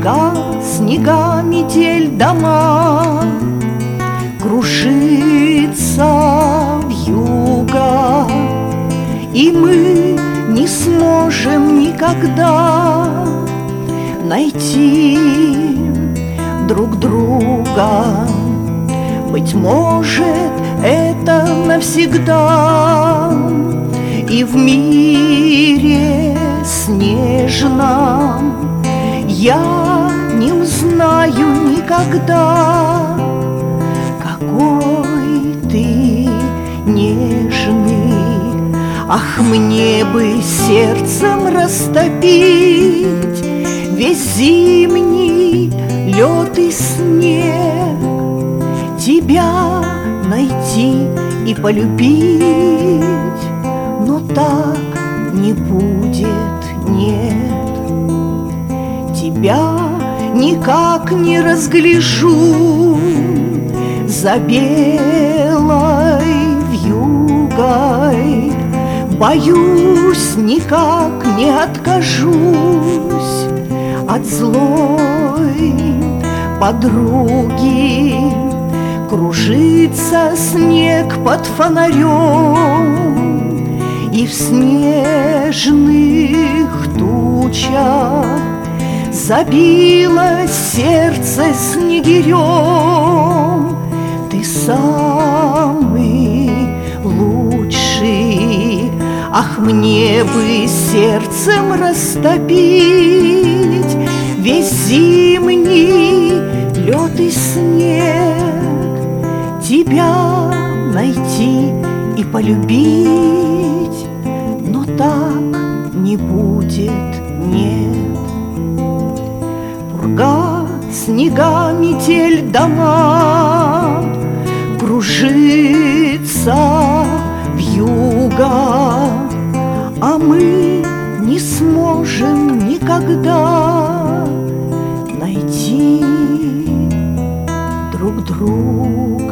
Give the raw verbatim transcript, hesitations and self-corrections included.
Пурга, снега, метель, дома, кружится вьюга, и мы не сможем никогда найти друг друга. Быть может, это навсегда, и в мире снежном я не узнаю никогда, какой ты нежный. Ах, мне бы сердцем растопить весь зимний лед и снег, тебя найти и полюбить, но так не будет, нет. Тебя никак не разгляжу за белой вьюгой, боюсь, никак не откажусь от злой подруги. Кружится снег под фонарем, и в снежных тучах забилось сердце снегирем. Ты самый лучший, ах, мне бы сердцем растопить весь зимний лед и снег, тебя найти и полюбить, но так не будет, нет. Пурга, снега, метель, дома, кружится вьюга, а мы не сможем никогда найти друг друга.